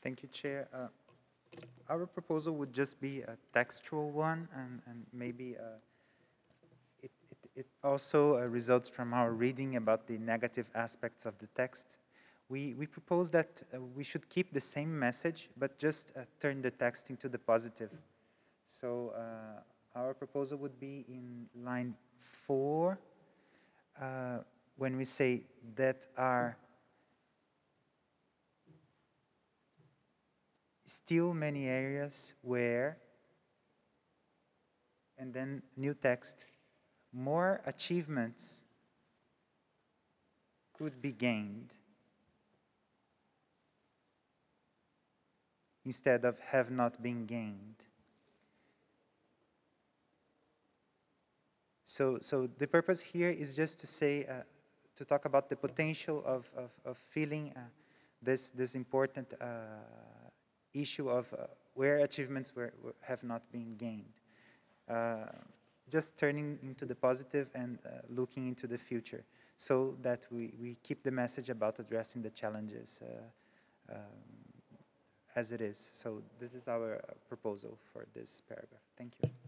Thank you, Chair. Our proposal would just be a textual one, and maybe it also results from our reading about the negative aspects of the text. We propose that we should keep the same message, but just turn the text into the positive. So our proposal would be in line 4, when we say that are still many areas where, and then new text, more achievements could be gained instead of have not been gained. So the purpose here is just to say, to talk about the potential of feeling this important issue of where achievements have not been gained. Uh, just turning into the positive and looking into the future so that we keep the message about addressing the challenges um, as it is. So this is our proposal for this paragraph. Thank you.